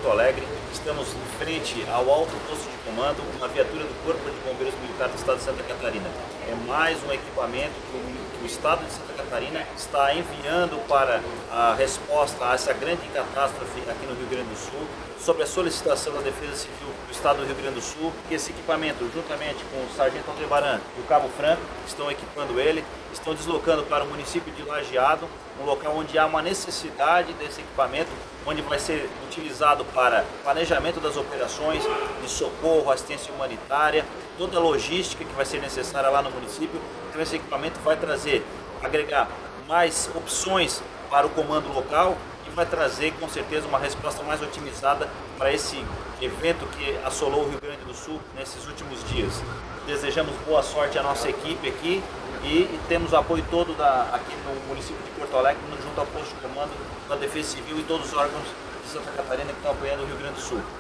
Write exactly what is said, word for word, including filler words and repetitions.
Porto Alegre. Estamos em frente ao alto posto de comando, uma viatura do Corpo de Bombeiros Militar do Estado de Santa Catarina. É mais um equipamento que o, que o Estado de Santa Catarina está enviando para a resposta a essa grande catástrofe aqui no Rio Grande do Sul, sobre a solicitação da Defesa Civil do Estado do Rio Grande do Sul, que esse equipamento, juntamente com o Sargento Aldebaran e o Cabo Franco, estão equipando ele, estão deslocando para o município de Lajeado, um local onde há uma necessidade desse equipamento, onde vai ser utilizado para planejamento das operações de socorro, assistência humanitária, toda a logística que vai ser necessária lá no município. Então esse equipamento vai trazer, agregar mais opções para o comando local e vai trazer com certeza uma resposta mais otimizada para esse evento que assolou o Rio Grande do Sul nesses últimos dias. Desejamos boa sorte à nossa equipe aqui e, e temos o apoio todo da, aqui no município de Porto Alegre, junto ao posto de comando da Defesa Civil e todos os órgãos de Santa Catarina que estão apoiando o Rio Grande do Sul.